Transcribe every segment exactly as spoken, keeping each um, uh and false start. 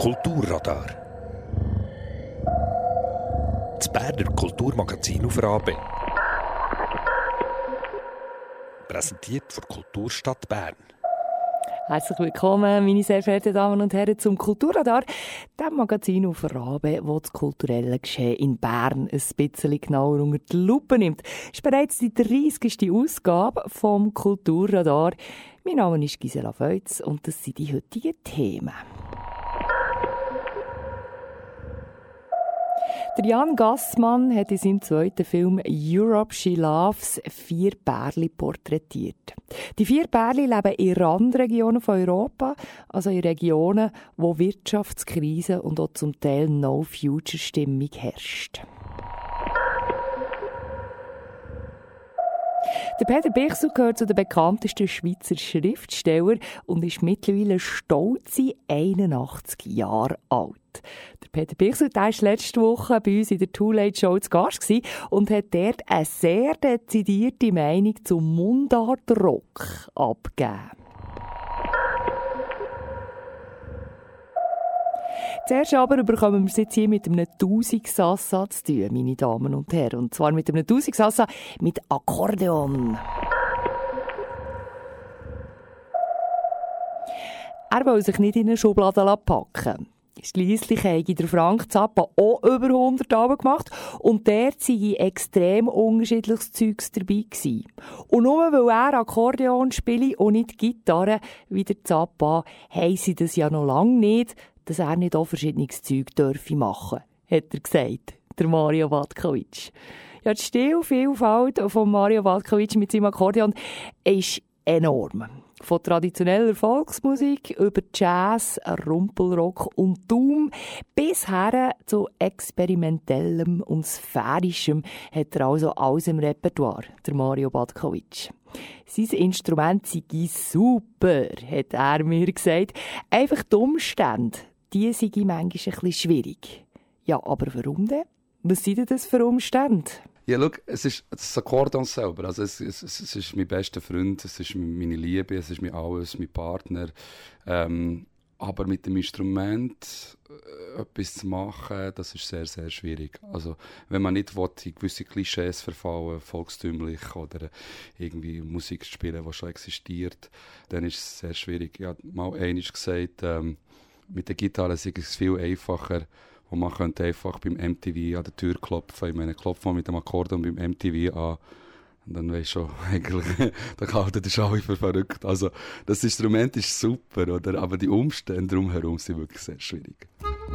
Kulturradar. Das Berner Kulturmagazin auf Rabe. Präsentiert von der Kulturstadt Bern. Herzlich willkommen, meine sehr verehrten Damen und Herren, zum Kulturradar, dem Magazin auf Rabe, das das kulturelle Geschehen in Bern ein bisschen genauer unter die Lupe nimmt. Es ist bereits die dreißigste Ausgabe vom Kulturradar. Mein Name ist Gisela Feutz und das sind die heutigen Themen. Der Jan Gassmann hat in seinem zweiten Film «Europe She Loves» vier Pärchen porträtiert. Die vier Pärchen leben in Randregionen von Europa, also in Regionen, wo Wirtschaftskrise und auch zum Teil No-Future-Stimmung herrscht. Der Peter Bichsel gehört zu den bekanntesten Schweizer Schriftstellern und ist mittlerweile stolze einundachtzig Jahre alt. Der Peter Bichsel war letzte Woche bei uns in der Too Late Show zu Gast und hat dort eine sehr dezidierte Meinung zum Mundartrock abgegeben. Zuerst aber bekommen wir es jetzt hier mit einem Tausigsassa zu tun, meine Damen und Herren. Und zwar mit einem Tausigsassa mit Akkordeon. Er will sich nicht in eine Schublade packen. Schliesslich habe der Frank Zappa auch über hundert Alben gemacht und dort sei extrem unterschiedliches Zeugs dabei gewesen. Und nur weil er Akkordeon spiele und nicht Gitarre wie der Zappa, heisst sie das ja noch lange nicht, dass er nicht auch verschiedenes Zeug dürfe machen, hat er gesagt, der Mario Vatkovic. Ja, die Stilvielfalt von Mario Vatkovic mit seinem Akkordeon ist enorm. Von traditioneller Volksmusik über Jazz, Rumpelrock und Doom bis her zu experimentellem und sphärischem hat er also alles im Repertoire, der Mario Vatkovic. Sein Instrument sei super, hat er mir gesagt. Einfach die Umstände, die seien manchmal ein bisschen schwierig. Ja, aber warum denn? Was sind denn das für Umstände? Ja, schau, es ist das Akkordeon selber. Also es, es, es ist mein bester Freund, es ist meine Liebe, es ist mein alles, mein Partner. Ähm, aber mit dem Instrument äh, etwas zu machen, das ist sehr, sehr schwierig. Also wenn man nicht will, in gewisse Klischees verfallen, volkstümlich oder irgendwie Musik spielen, die schon existiert, dann ist es sehr schwierig. Ich habe mal einmal gesagt, ähm, mit der Gitarre ist es viel einfacher. Und man könnte einfach beim M T V an der Tür klopfen. Ich meine, klopfen wir mit dem Akkordeon beim M T V an. Und dann weisst du schon, eigentlich, da halten die alle für verrückt. Also, das Instrument ist super, oder? Aber die Umstände drumherum sind wirklich sehr schwierig.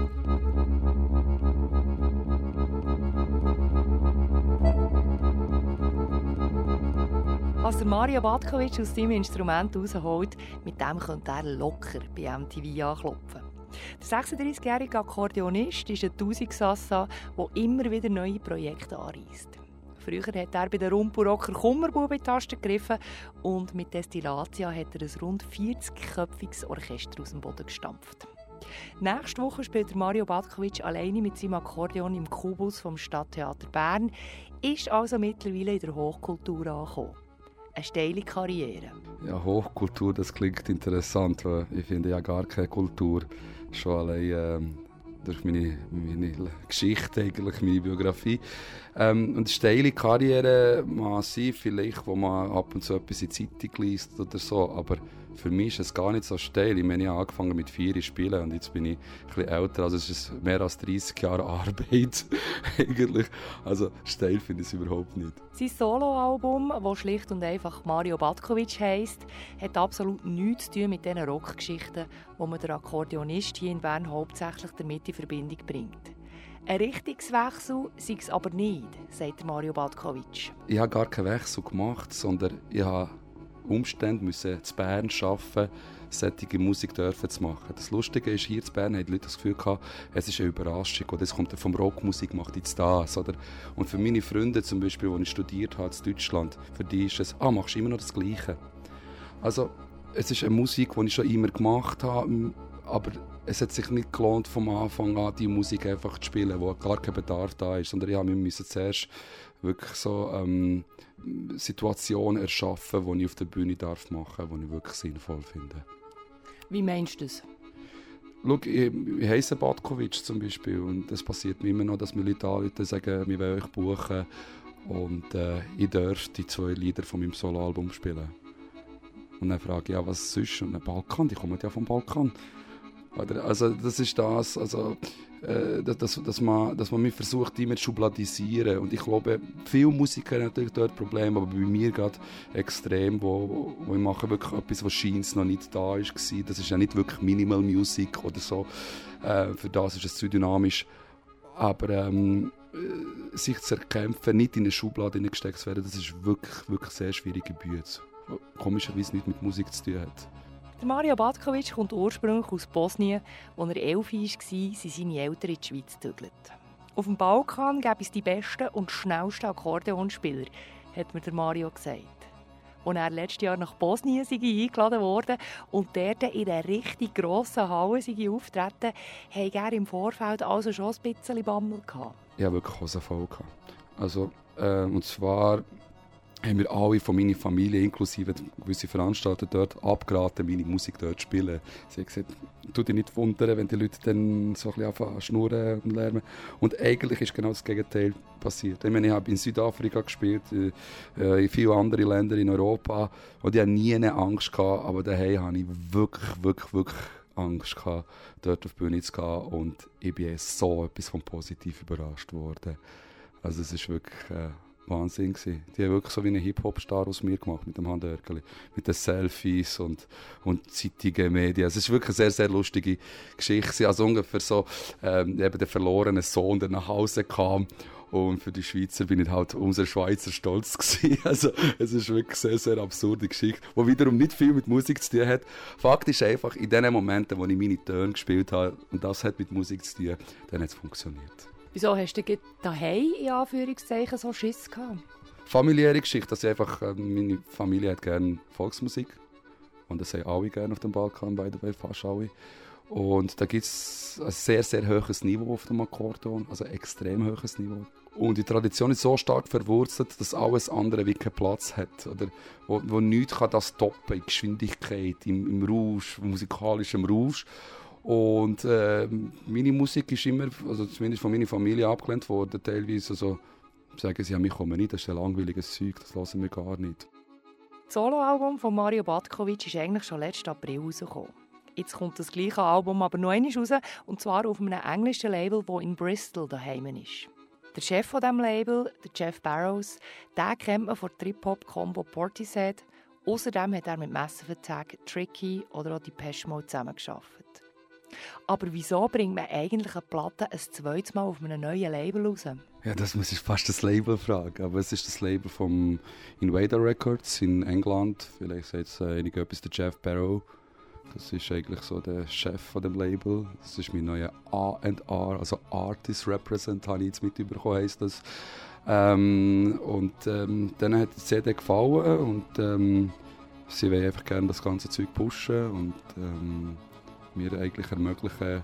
Was der Mario Vatkovic aus seinem Instrument rausholt, mit dem könnte er locker bei M T V anklopfen. Der sechsunddreißigjährige Akkordeonist ist ein Tausigsassa, der immer wieder neue Projekte anreisst. Früher hat er bei den Rumpelrocker Kummerbub in die Tasten gegriffen und mit Destillatia hat er ein rund vierzigköpfiges Orchester aus dem Boden gestampft. Nächste Woche spielt Mario Vatkovic alleine mit seinem Akkordeon im Kubus vom Stadttheater Bern, ist also mittlerweile in der Hochkultur angekommen. Eine steile Karriere. Ja, Hochkultur, das klingt interessant, weil ich finde ja gar keine Kultur. Schon allein ähm, durch meine, meine Geschichte, eigentlich, meine Biografie. Ähm, und eine steile Karriere mag sein, vielleicht, wo man ab und zu etwas in die Zeitung liest oder so, aber für mich ist es gar nicht so steil. Ich meine, ich habe angefangen mit vier Spielen und jetzt bin ich ein bisschen älter, also es ist mehr als dreissig Jahre Arbeit eigentlich. Also steil finde ich es überhaupt nicht. Sein Soloalbum, das schlicht und einfach Mario Vatkovic heisst, hat absolut nichts zu tun mit diesen Rockgeschichten, wo man der Akkordeonist hier in Bern hauptsächlich damit in Verbindung bringt. Ein Richtungswechsel sei es aber nicht, sagt Mario Vatkovic. Ich habe gar keinen Wechsel gemacht, sondern ich habe Umstände müssen zu Bern schaffen, solche Musik dürfen zu machen. Das Lustige ist, hier in Bern haben die Leute das Gefühl gehabt, es ist eine Überraschung, oder es kommt vom Rockmusik, macht jetzt das, oder? Und für meine Freunde zum Beispiel, die ich studiert habe in Deutschland, für die ist es, ah, machst du immer noch das Gleiche. Also, es ist eine Musik, die ich schon immer gemacht habe, aber es hat sich nicht gelohnt, vom Anfang an die Musik einfach zu spielen, wo gar kein Bedarf da ist, sondern ja, wir müssen zuerst wirklich so ähm, Situationen erschaffen, die ich auf der Bühne darf machen darf, die ich wirklich sinnvoll finde. Wie meinst du das? schau, ich, ich heisse Batkovic zum Beispiel und es passiert mir immer noch, dass mir Leute anrufen und sagen, wir wollen euch buchen und äh, ich darf die zwei Lieder von meinem Soloalbum spielen. Und dann frage ich, ja, was sonst? Und dann Balkan, die kommen ja vom Balkan. Oder, also das ist das, also, äh, dass, dass, man, dass man mich versucht, immer zu schubladisieren. Und ich glaube, viele Musiker haben natürlich dort Probleme, aber bei mir gerade extrem, wo, wo, wo ich mache wirklich etwas, was scheint noch nicht da war. Das ist ja nicht wirklich Minimal Music oder so. Äh, für das ist es zu dynamisch. Aber ähm, sich zu erkämpfen, nicht in eine Schublade gesteckt zu werden, das ist wirklich, wirklich sehr schwierige Bühne. Komischerweise nicht mit Musik zu tun hat. Der Mario Batkovic kommt ursprünglich aus Bosnien. Als er elf war, sind seine Eltern in die Schweiz gezügelt. Auf dem Balkan gäbe es die besten und schnellsten Akkordeonspieler, hat mir der Mario gesagt. Als er letztes Jahr nach Bosnien sei eingeladen wurde und dort in einer richtig grossen Halle sei auftreten, hatte er im Vorfeld also schon ein bisschen Bammel gehabt. Ich hatte wirklich Hosen voll. Also, äh, und zwar haben wir alle von meiner Familie, inklusive gewisse Veranstalter, dort abgeraten, meine Musik dort zu spielen. Sie haben gesagt, tu dich nicht wundern, wenn die Leute dann so ein bisschen anfangen schnurren und lärmen. Und eigentlich ist genau das Gegenteil passiert. Ich meine, ich habe in Südafrika gespielt, äh, in vielen anderen Ländern in Europa, und ich hatte nie eine Angst gehabt, aber daheim hatte ich wirklich, wirklich, wirklich Angst gehabt, dort auf die Bühne zu gehen, und ich bin so etwas von positiv überrascht worden. Also es ist wirklich äh, Wahnsinn gewesen. Die haben wirklich so wie einen Hip-Hop-Star aus mir gemacht, mit dem Handwerkeli, mit den Selfies und, und Zeitungen, Medien. Also es ist wirklich eine sehr, sehr lustige Geschichte. Also ungefähr so ähm, eben der verlorene Sohn, der nach Hause kam. Und für die Schweizer bin ich halt unser Schweizer stolz gewesen. Also es ist wirklich eine sehr, sehr absurde Geschichte, die wiederum nicht viel mit Musik zu tun hat. Fakt ist einfach, in den Momenten, wo ich meine Töne gespielt habe, und das hat mit Musik zu tun, dann hat es funktioniert. Wieso hast du daheim in Anführungszeichen so Schiss gehabt? Familiäre Geschichte, dass ich einfach, äh, meine Familie hat gerne Volksmusik. Und das haben alle gerne auf dem Balkan, by the way, fast alle. Und da gibt es ein sehr, sehr hohes Niveau auf dem Akkordeon, also ein extrem hohes Niveau. Und die Tradition ist so stark verwurzelt, dass alles andere wie keinen Platz hat. Oder wo, wo nichts kann das toppen in Geschwindigkeit, im, im Rausch, musikalischem Rausch. Und äh, meine Musik ist immer, also zumindest von meiner Familie, abgelehnt worden. Teilweise also, sagen sie, ja, wir kommen nicht, das ist ein langweiliges Zeug, das hören wir gar nicht. Das Soloalbum von Mario Batkovic ist eigentlich schon letzten April rausgekommen. Jetzt kommt das gleiche Album aber noch einmal raus, und zwar auf einem englischen Label, das in Bristol daheim ist. Der Chef von diesem Label, der Jeff Barrows, den kennt man von Trip-Hop-Combo Portishead. Außerdem hat er mit Massive Attack, Tricky oder auch Depeche Mode zusammengearbeitet. Aber wieso bringt man eigentlich eine Platte ein zweites Mal auf einem neuen Label raus? Ja, das muss ich fast das Label fragen. Aber es ist das Label vom Invader Records in England. Vielleicht sagt es äh, etwas, der Jeff Barrow. Das ist eigentlich so der Chef von dem Label. Das ist mein neuer A and R, also Artist Represent, habe ich jetzt mitbekommen, heisst das. Ähm, und ähm, denen hat die C D gefallen und ähm, sie wollen einfach gerne das ganze Zeug pushen und ähm, mir eigentlich ermöglichen,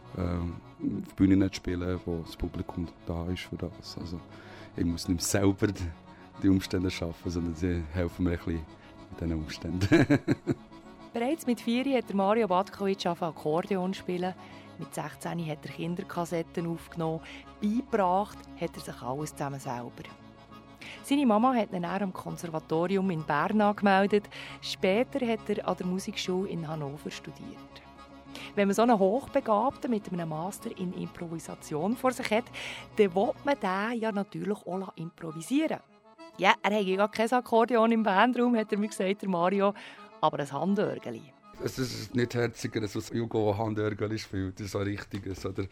äh, auf Bühnen zu spielen, wo das Publikum da ist für das. Also, ich muss nicht selber die Umstände schaffen, sondern sie helfen mir ein bisschen mit diesen Umständen. Bereits mit vier hat Mario Batkovic angefangen Akkordeon spielen. Mit sechzehn hat er Kinderkassetten aufgenommen. Beigebracht hat er sich alles zusammen selber. Seine Mama hat ihn am Konservatorium in Bern angemeldet. Später hat er an der Musikschule in Hannover studiert. Wenn man so einen Hochbegabten mit einem Master in Improvisation vor sich hat, dann will man den ja natürlich auch improvisieren. Ja, er hat ja kein Akkordeon im Bandraum, hat er mir gesagt, der Mario, aber ein Handörgeli. Es ist nicht herziger, als was Hugo Handörgeli spielt, das ist ein richtiges, oder?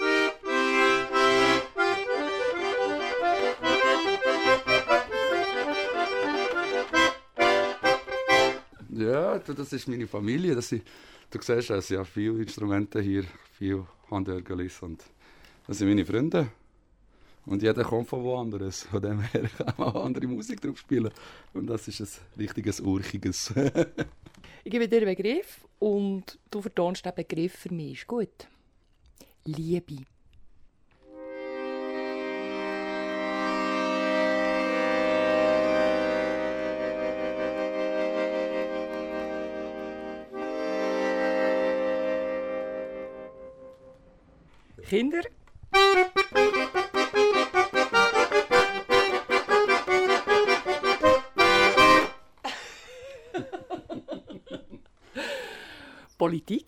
Ja, das ist meine Familie. Das sind, du siehst, es sind ja viele Instrumente hier, viele Handörgelis, und das sind meine Freunde. Und jeder kommt von woanders. Von dem her kann man auch andere Musik drauf spielen. Und das ist ein richtiges Urchiges. Ich gebe dir einen Begriff und du vertonst den Begriff für mich. Ist gut. Liebe. Kinder. Politik.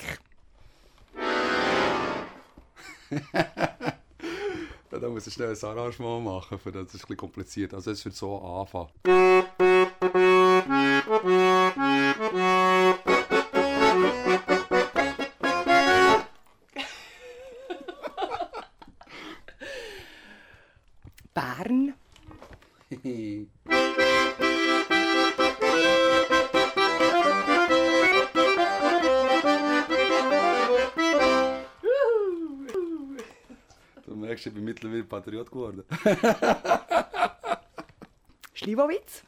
Ja, da muss ich schnell ein Arrangement machen, für das ist ein bisschen kompliziert. Also es wird so anfangen. Bern. Du merkst, ich bin mittlerweile Patriot geworden. Schliwowitz.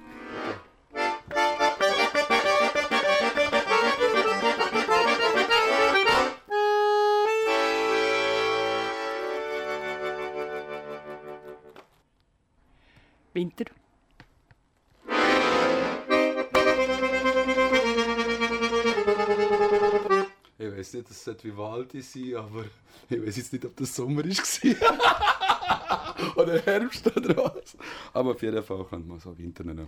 Winter. Ich weiss nicht, es sollte Vivaldi sein, aber ich weiss jetzt nicht, ob das Sommer war. Oder Herbst oder was. Aber auf jeden Fall könnte man so Winter nennen.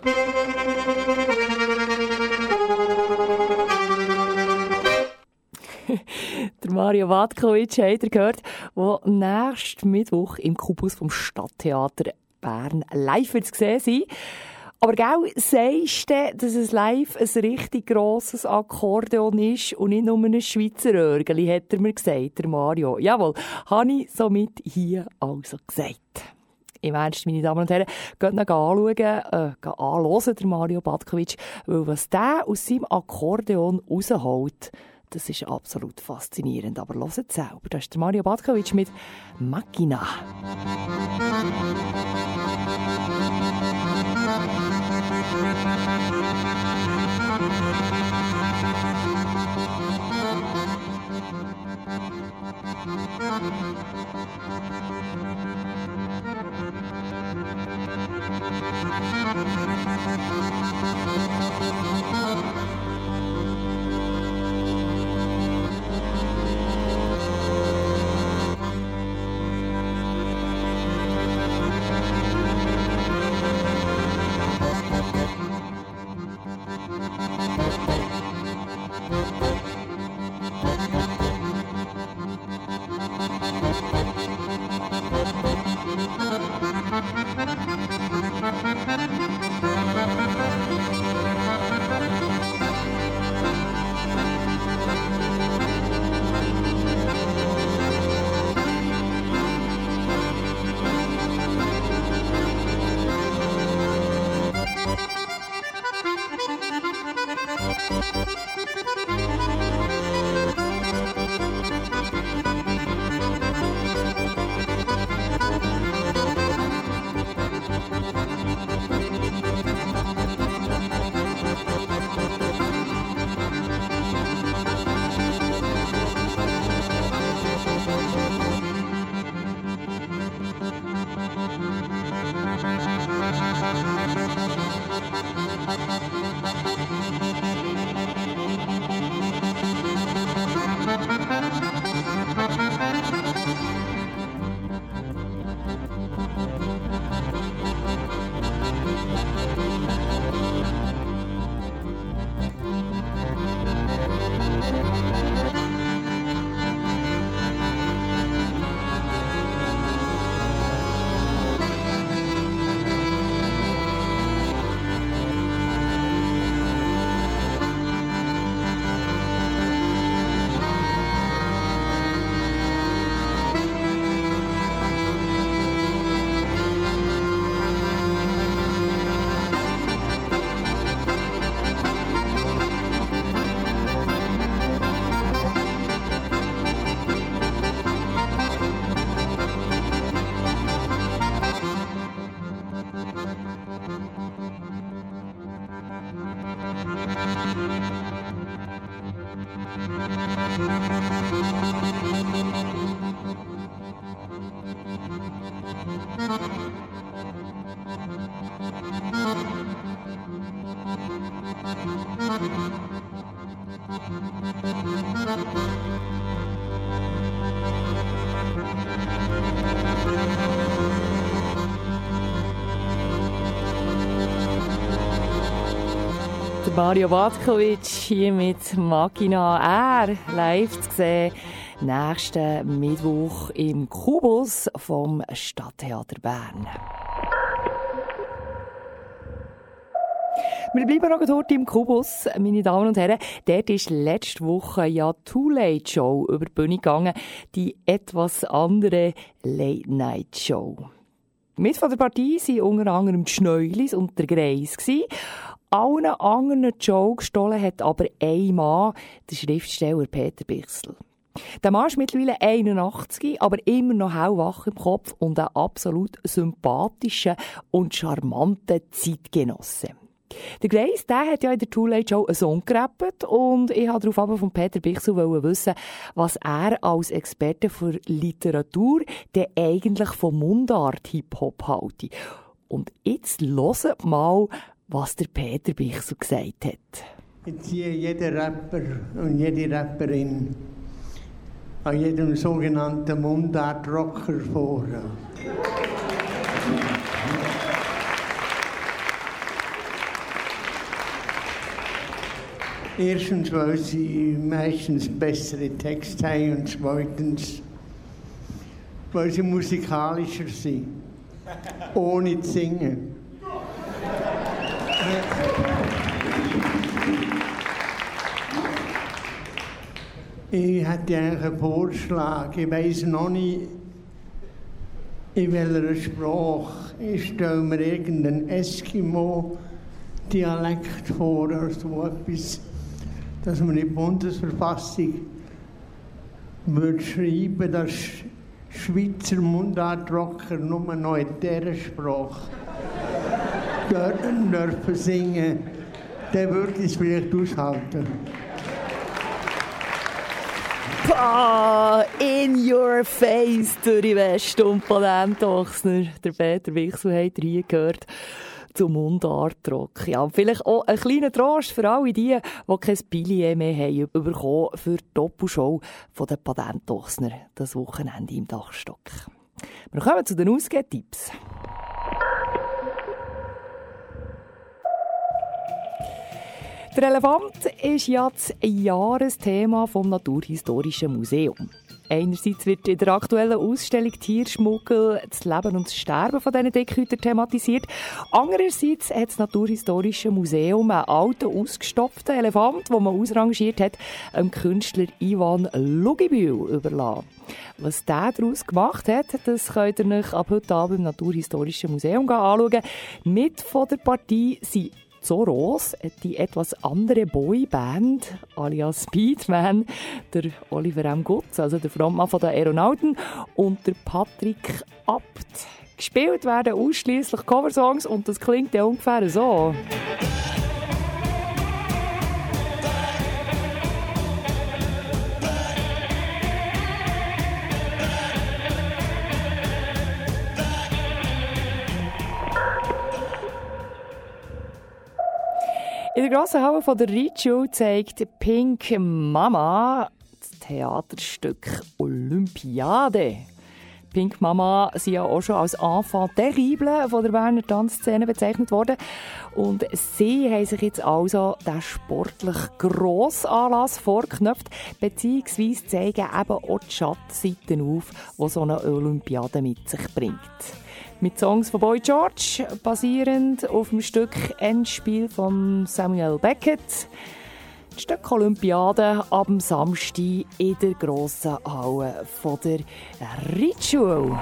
Der Mario Vatkovic habt ihr gehört, der nächsten Mittwoch im Kubus vom Stadttheater Bern live wird zu sehen sein. Aber gell, sagst du, dass es live ein richtig grosses Akkordeon ist und nicht nur ein Schweizer Örgeli, hat er mir gesagt, der Mario. Jawohl, habe ich somit hier also gesagt. Im Ernst, meine Damen und Herren, geht noch anschauen, äh, anhören, der Mario Vatkovic, weil was der aus seinem Akkordeon rausholt, das ist absolut faszinierend. Aber hört es selber. Das ist der Mario Vatkovic mit «Machina». der Mario Batkovic hier mit Machina. Er live zu sehen nächsten Mittwoch im Kubus vom Stadttheater Bern. Wir bleiben noch heute im Kubus, meine Damen und Herren. Dort ist letzte Woche ja die Too Late Show über die Bühne gegangen, die etwas andere Late Night Show. Mit von der Partie waren unter anderem die Schneulis und der Greis. Allen anderen die Show gestohlen hat aber ein Mann, der Schriftsteller Peter Bichsel. Der Mann ist mittlerweile einundachtzig, aber immer noch hellwach im Kopf und ein absolut sympathischer und charmanter Zeitgenosse. Der Greis, der hat ja in der Too Late Show einen Song gerappt und ich wollte darauf von Peter Bichsel wissen, was er als Experte für Literatur denn eigentlich von Mundart-Hip-Hop hält. Und jetzt hört mal, was der Peter Bichsel gesagt hat. Jetzt ziehe jeder Rapper und jede Rapperin an jedem sogenannten Mundart-Rocker vor. Erstens, weil sie meistens bessere Texte haben und zweitens, weil sie musikalischer sind, ohne zu singen. Ich hätte eigentlich einen Vorschlag. Ich weiss noch nicht, in welcher Sprache. Ich stelle mir irgendeinen Eskimo-Dialekt vor oder so etwas, dass man in die Bundesverfassung würde schreiben, dass Schweizer Mundartrocker nur noch in dieser Sprache dürfen singen. Dann würde ich es vielleicht aushalten. Ah, in your face, durch die Weste und Patentochsner. Der Peter Bichsel hat hier gehört zum Mundartrock. Ja, vielleicht auch ein kleiner Trost für alle die, die kein Billet mehr haben bekommen für die Doppelshow von den Patentochsner das Wochenende im Dachstock. Wir kommen zu den Ausgehtipps. Der Elefant ist ja das Jahresthema vom Naturhistorischen Museum. Einerseits wird in der aktuellen Ausstellung Tierschmuggel das Leben und das Sterben von diesen Dickhütern thematisiert. Andererseits hat das Naturhistorische Museum einen alten, ausgestopften Elefant, den man ausrangiert hat, dem Künstler Ivan Lugibühl überlassen. Was der daraus gemacht hat, das könnt ihr euch ab heute Abend im Naturhistorischen Museum anschauen. Mit von der Partie sind Zoros, die etwas andere Boyband, alias Speedman, der Oliver M. Gutz, also der Frontmann der Aeronauten, und der Patrick Abt. Gespielt werden ausschliesslich Coversongs und das klingt ja ungefähr so. In der grossen Halle von der Ritschule zeigt Pink Mama das Theaterstück Olympiade. Pink Mama sind ja auch schon als Enfant terrible von der Berner Tanzszene bezeichnet worden. Und sie haben sich jetzt also den sportlich Grossanlass vorgeknöpft, beziehungsweise zeigen eben auch die Schattenseiten auf, die so eine Olympiade mit sich bringt. Mit Songs von Boy George, basierend auf dem Stück Endspiel von Samuel Beckett. Das Stück Olympiade ab dem Samstag in der grossen Halle von der Ritschule.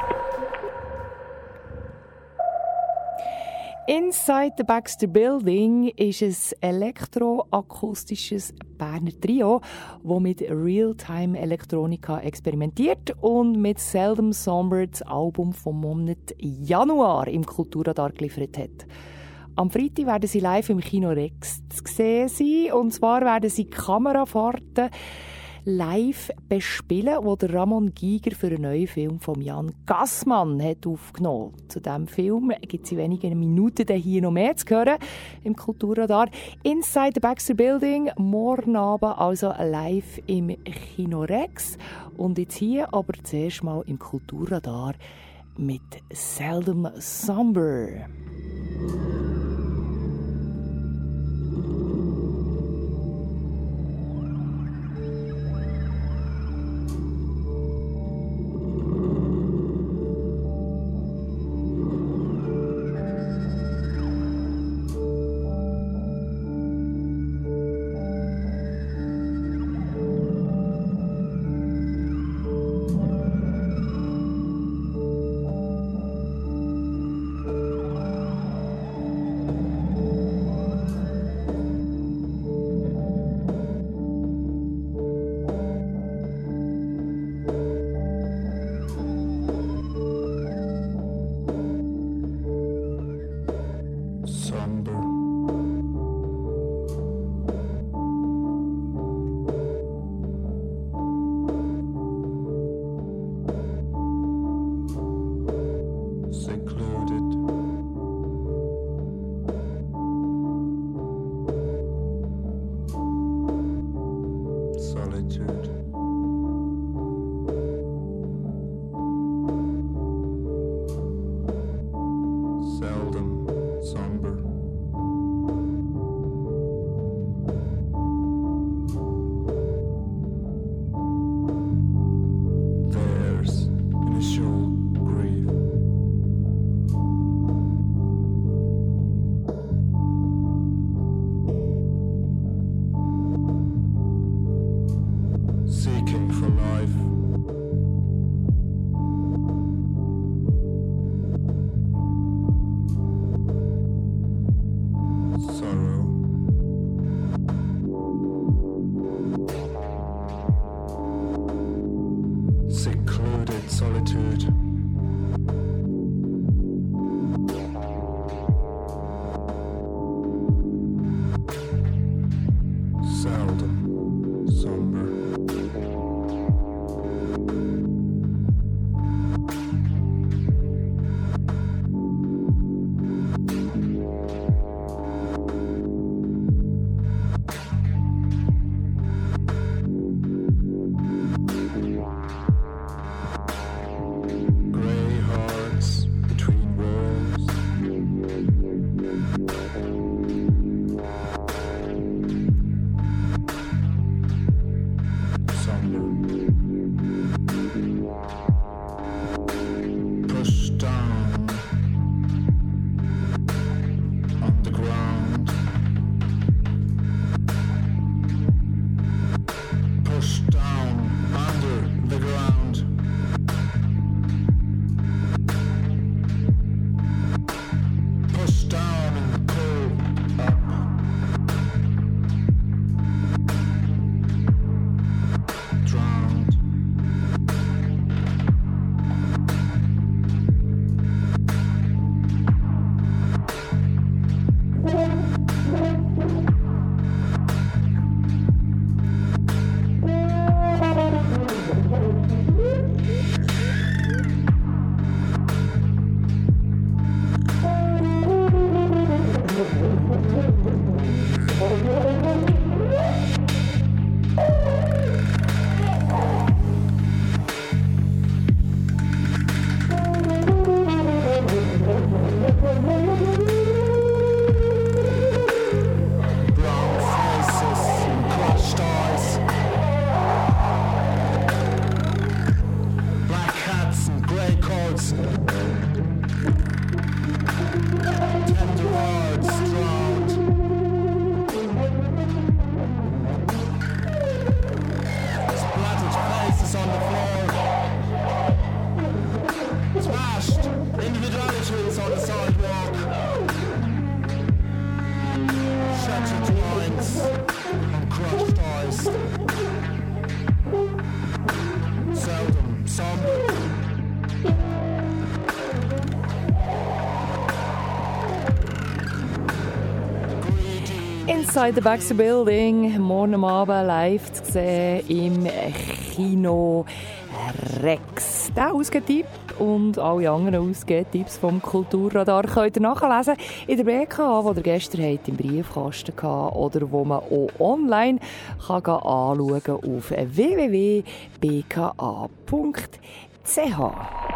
Inside the Baxter Building ist ein elektroakustisches Berner Trio, das mit Realtime-Elektronika experimentiert und mit Seldom Somber das Album vom Monat Januar im Kulturradar geliefert hat. Am Freitag werden sie live im Kino Rex zu sehen sein, und zwar werden sie Kamerafahrten live bespielen, wo der Ramon Giger für einen neuen Film von Jan Gassmann hat aufgenommen. Zu diesem Film gibt es in wenigen Minuten hier noch mehr zu hören im Kulturradar. Inside the Baxter Building, morgen Abend also live im Kino Rex. Und jetzt hier aber zuerst mal im Kulturradar mit Seldom Somber. Inside the Baxter Building, morgen Abend live zu sehen im Kino Rex. Der Ausgetipp und alle anderen Ausgetipps vom Kulturradar könnt ihr nachlesen in der B K A, wo ihr gestern habt, im Briefkasten hatte oder wo man auch online kann anschauen kann auf w w w punkt b k a punkt c h.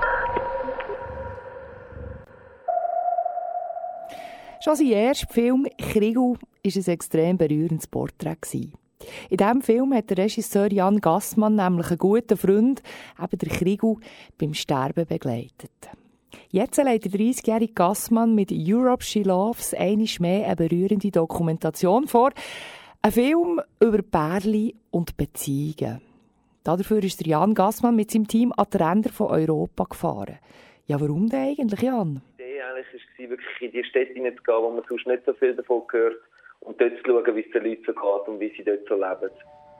Schon sein erster Film «Kriegel» war ein extrem berührendes Porträt. In diesem Film hat der Regisseur Jan Gassmann nämlich einen guten Freund, eben der Kriegel, beim Sterben begleitet. Jetzt legt der dreißigjährige Gassmann mit «Europe She Loves» einmal mehr eine berührende Dokumentation vor. Ein Film über Pärchen und Beziehungen. Dafür ist der Jan Gassmann mit seinem Team an die Ränder von Europa gefahren. Ja, warum denn eigentlich, Jan? Eigentlich war wirklich in die Städte hineinzugehen, wo man sonst nicht so viel davon hört, und dort zu schauen, wie es den Leuten so geht und wie sie dort so leben.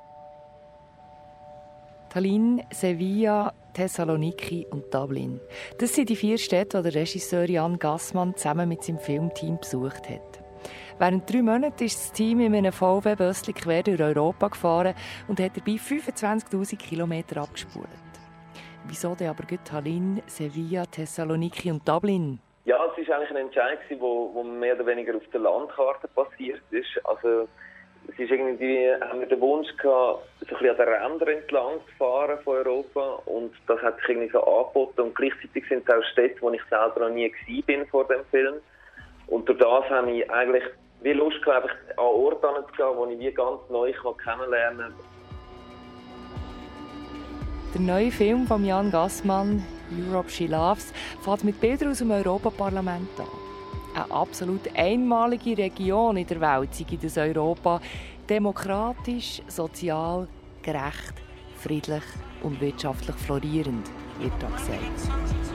Tallinn, Sevilla, Thessaloniki und Dublin. Das sind die vier Städte, die der Regisseur Jan Gassmann zusammen mit seinem Filmteam besucht hat. Während drei Monaten ist das Team in einem V W-Bössli quer durch Europa gefahren und hat dabei fünfundzwanzigtausend Kilometer abgespult. Wieso denn aber gerade Tallinn, Sevilla, Thessaloniki und Dublin? Ja, es war eigentlich ein Entscheid, der wo, wo mehr oder weniger auf der Landkarte passiert ist. Also, es ist irgendwie, haben wir den Wunsch gehabt, so ein bisschen an den Rändern entlang zu fahren von Europa. Und das hat sich irgendwie so angeboten. Und gleichzeitig sind es auch Städte, wo ich selber noch nie gewesen bin vor dem Film. Und durch das habe ich eigentlich wie Lust gehabt, einfach an Orte hinzugehen, wo ich wie ganz neu kennenlernen kann. Der neue Film von Jan Gassmann, «Europe She Loves», fängt mit Bildern aus dem Europaparlament an. Eine absolut einmalige Region in der Welt sei das Europa. Demokratisch, sozial, gerecht, friedlich und wirtschaftlich florierend, wird da gesagt.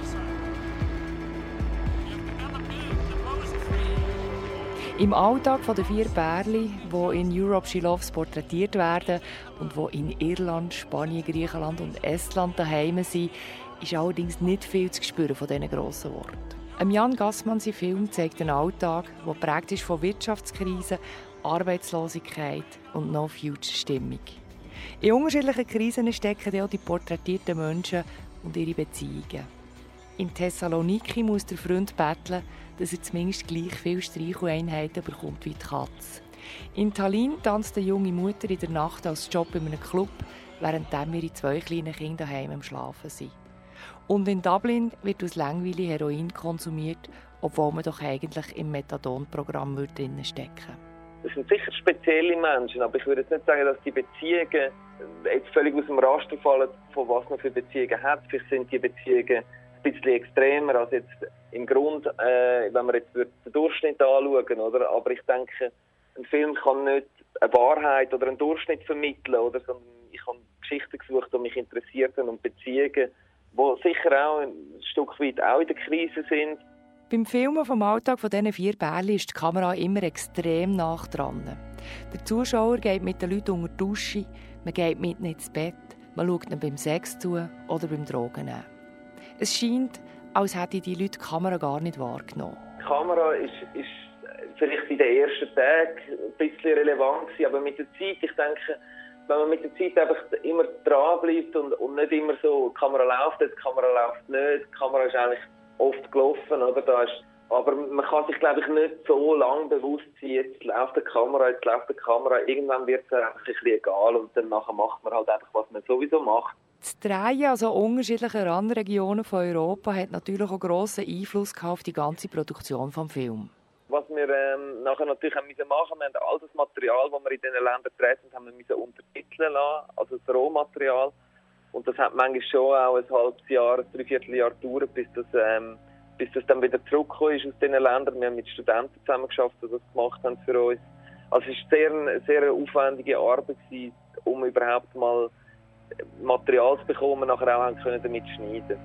Im Alltag der vier Pärchen, die in «Europe She Loves» porträtiert werden und die in Irland, Spanien, Griechenland und Estland daheim sind, ist allerdings nicht viel zu spüren von diesen grossen Worten. Jan Gassmann, sein Film, zeigt einen Alltag, der geprägt ist von Wirtschaftskrise, Arbeitslosigkeit und No-Future-Stimmung. In unterschiedlichen Krisen stecken auch die porträtierten Menschen und ihre Beziehungen. In Thessaloniki muss der Freund betteln, dass er zumindest gleich viele Streicheleinheiten bekommt wie die Katze. In Tallinn tanzt eine junge Mutter in der Nacht als Job in einem Club, während ihre zwei kleinen Kinder daheim am Schlafen sind. Und in Dublin wird aus Langeweile Heroin konsumiert, obwohl man doch eigentlich im Methadon-Programm drinnen stecken. Das sind sicher spezielle Menschen, aber ich würde jetzt nicht sagen, dass die Beziehungen jetzt völlig aus dem Raster fallen, von was man für Beziehungen hat. Vielleicht sind die Beziehungen ein bisschen extremer als jetzt im Grund, äh, wenn wir jetzt den Durchschnitt anschauen, oder? Aber ich denke, ein Film kann nicht eine Wahrheit oder einen Durchschnitt vermitteln, oder? Sondern ich habe Geschichten gesucht, die mich interessiert haben, und Beziehungen, die sicher auch ein Stück weit auch in der Krise sind. Beim Filmen vom Alltag von diesen vier Pärchen ist die Kamera immer extrem nah dran. Der Zuschauer geht mit den Leuten unter die Dusche, man geht mit ihnen ins Bett, man schaut ihnen beim Sex zu oder beim Drogennehmen. Es scheint, als hätte die Leute die Kamera gar nicht wahrgenommen. Die Kamera ist, ist vielleicht in den ersten Tagen ein bisschen relevant gewesen, aber mit der Zeit, ich denke, wenn man mit der Zeit einfach immer dran bleibt und, und nicht immer so, die Kamera läuft, die Kamera läuft nicht, die Kamera ist eigentlich oft gelaufen, oder? Da ist, aber man kann sich, glaube ich, nicht so lange bewusst sein, jetzt läuft die Kamera, jetzt läuft die Kamera, irgendwann wird es einfach ein bisschen egal und dann nachher macht man halt einfach, was man sowieso macht. Das Drehen an so unterschiedlichen Randregionen von Europa hat natürlich auch grossen Einfluss auf die ganze Produktion des Films. Was wir ähm, nachher natürlich haben müssen machen, wir haben all das Material, das wir in diesen Ländern treten, haben wir müssen untertiteln lassen, also das Rohmaterial. Und das hat manchmal schon auch ein halbes Jahr, ein Dreivierteljahr gedauert, bis das, ähm, bis das dann wieder zurückgekommen ist aus diesen Ländern. Wir haben mit Studenten zusammengearbeitet, die das gemacht haben für uns. Also es war sehr, eine sehr aufwendige Arbeit, um überhaupt mal Material zu bekommen, nachher auch können damit schneiden.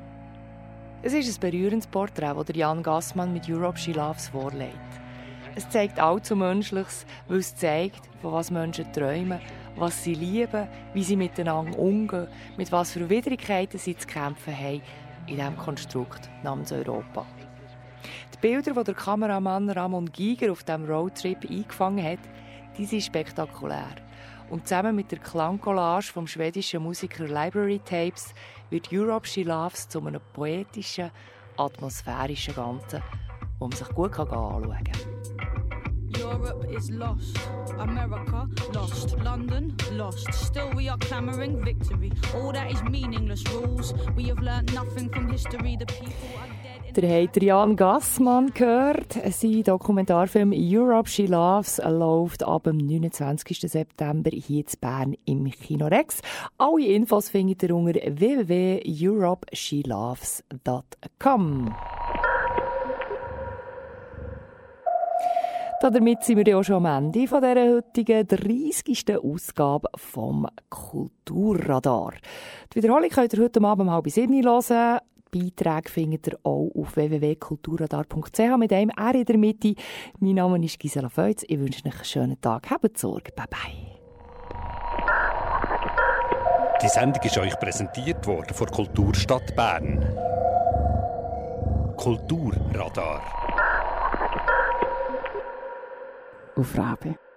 Es ist ein berührendes Porträt, das Jan Gassmann mit «Europe She Loves» vorlegt. Es zeigt allzu Menschliches, weil es zeigt, von was Menschen träumen, was sie lieben, wie sie miteinander umgehen, mit was für Widrigkeiten sie zu kämpfen haben in diesem Konstrukt namens Europa. Die Bilder, die der Kameramann Ramon Giger auf diesem Roadtrip eingefangen hat, die sind spektakulär. Und zusammen mit der Klangcollage vom schwedischen Musiker Library Tapes wird Europe She Loves zu einem poetischen, atmosphärischen Ganzen, wo man sich gut anschauen kann. Europe is lost, America lost, London lost. Still we are clamoring victory. All that is meaningless rules. We have learned nothing from history. The people are dead. Der hat Jan Gassmann gehört. Sein Dokumentarfilm Europe She Loves läuft ab dem neunundzwanzigsten September hier in Bern im Kino Rex. Alle Infos findet ihr unter w w w punkt europe she loves punkt com. Damit sind wir ja schon am Ende von dieser heutigen dreißigsten Ausgabe vom Kulturradar. Die Wiederholung könnt ihr heute Abend um halb sieben hören. Die Beiträge findet ihr auch auf w w w punkt kulturradar punkt c h mit einem R in der Mitte. Mein Name ist Gisela Feutz. Ich wünsche euch einen schönen Tag. Habt Sorge. Bye bye. Die Sendung ist euch präsentiert worden von Kulturstadt Bern. Kulturradar. Auf Rabe.